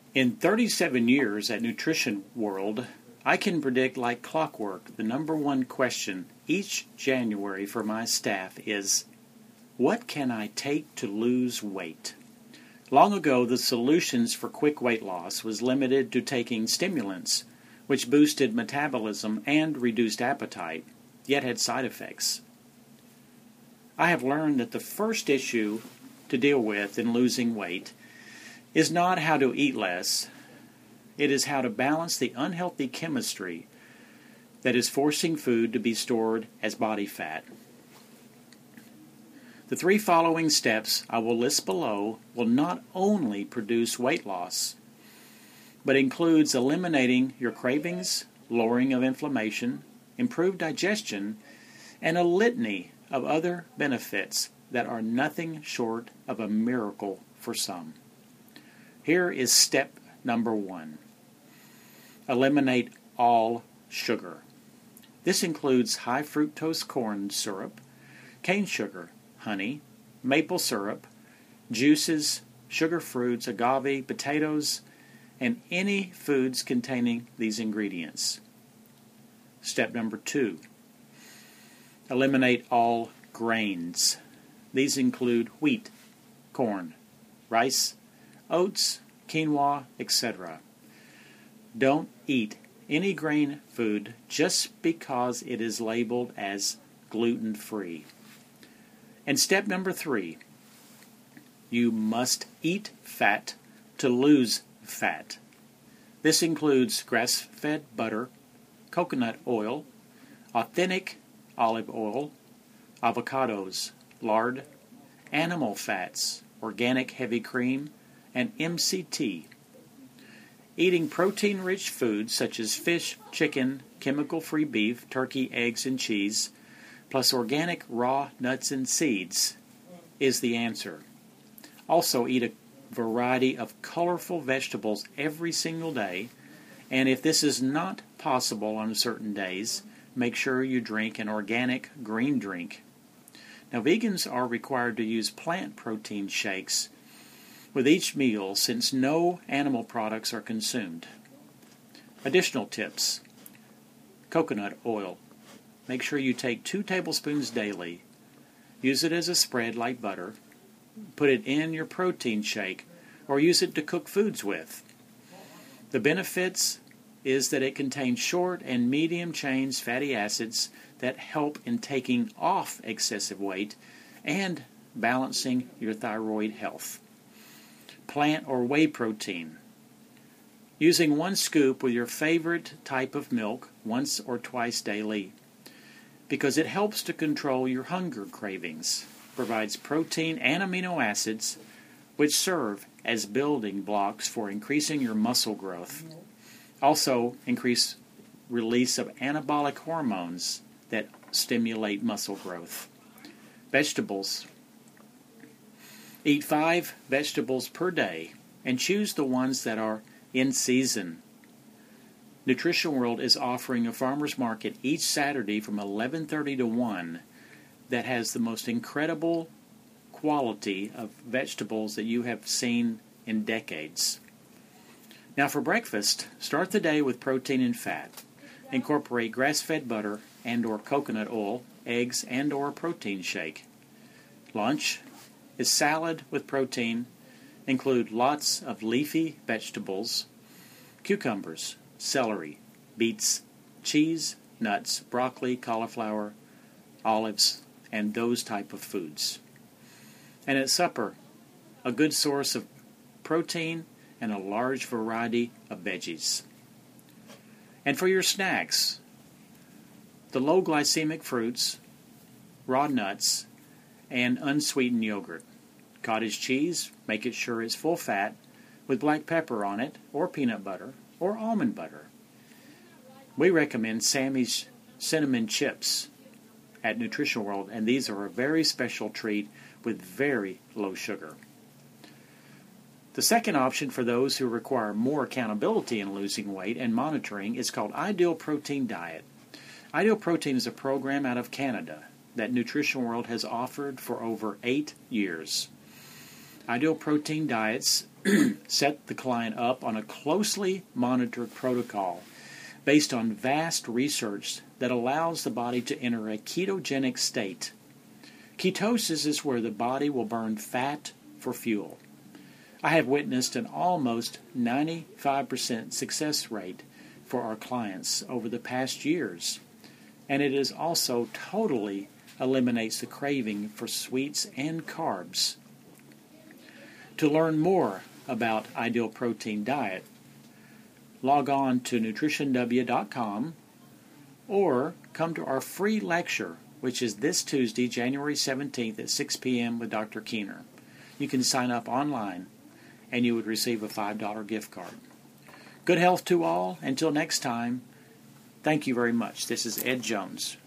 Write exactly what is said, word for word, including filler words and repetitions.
In thirty-seven years at Nutrition World, I can predict like clockwork the number one question each January for my staff is, what can I take to lose weight? Long ago, the solutions for quick weight loss was limited to taking stimulants, which boosted metabolism and reduced appetite, yet had side effects. I have learned that the first issue to deal with in losing weight is not how to eat less. It is how to balance the unhealthy chemistry that is forcing food to be stored as body fat. The three following steps I will list below will not only produce weight loss, but includes eliminating your cravings, lowering of inflammation, improved digestion, and a litany of other benefits that are nothing short of a miracle for some. Here is step number one. Eliminate all sugar. This includes high fructose corn syrup, cane sugar, honey, maple syrup, juices, sugar fruits, agave, potatoes, and any foods containing these ingredients. Step number two. Eliminate all grains. These include wheat, corn, rice, oats, quinoa, et cetera. Don't eat any grain food just because it is labeled as gluten-free. And step number three, you must eat fat to lose fat. This includes grass-fed butter, coconut oil, authentic olive oil, avocados, lard, animal fats, organic heavy cream, and M C T. Eating protein-rich foods such as fish, chicken, chemical-free beef, turkey, eggs, and cheese, plus organic raw nuts and seeds, is the answer. Also, eat a variety of colorful vegetables every single day, and if this is not possible on certain days, make sure you drink an organic green drink. Now, vegans are required to use plant protein shakes with each meal since no animal products are consumed. Additional tips. Coconut oil. Make sure you take two tablespoons daily. Use it as a spread like butter. Put it in your protein shake or use it to cook foods with. The benefits is that it contains short and medium chain fatty acids that help in taking off excessive weight and balancing your thyroid health. Plant or whey protein. Using one scoop with your favorite type of milk once or twice daily, because it helps to control your hunger cravings, provides protein and amino acids which serve as building blocks for increasing your muscle growth. Also, increase release of anabolic hormones that stimulate muscle growth. Vegetables. Eat five vegetables per day and choose the ones that are in season. Nutrition World is offering a farmer's market each Saturday from eleven thirty to one that has the most incredible quality of vegetables that you have seen in decades. Now for breakfast, start the day with protein and fat. Incorporate grass-fed butter and or coconut oil, eggs, and or a protein shake. Lunch is salad with protein. Include lots of leafy vegetables, cucumbers, celery, beets, cheese, nuts, broccoli, cauliflower, olives, and those type of foods. And at supper, a good source of protein and a large variety of veggies. And for your snacks, the low glycemic fruits, raw nuts, and unsweetened yogurt. Cottage cheese, make it sure it's full fat, with black pepper on it, or peanut butter, or almond butter. We recommend Sammy's cinnamon chips at Nutrition World, and these are a very special treat with very low sugar. The second option for those who require more accountability in losing weight and monitoring is called Ideal Protein Diet. Ideal Protein is a program out of Canada that Nutrition World has offered for over eight years. Ideal Protein Diets set the client up on a closely monitored protocol based on vast research that allows the body to enter a ketogenic state. Ketosis is where the body will burn fat for fuel. I have witnessed an almost ninety-five percent success rate for our clients over the past years, and it is also totally eliminates the craving for sweets and carbs. To learn more about Ideal Protein Diet, log on to nutrition w dot com or come to our free lecture, which is this Tuesday, January seventeenth at six p.m. with Doctor Keener. You can sign up online and you would receive a five dollar gift card. Good health to all. Until next time, thank you very much. This is Ed Jones.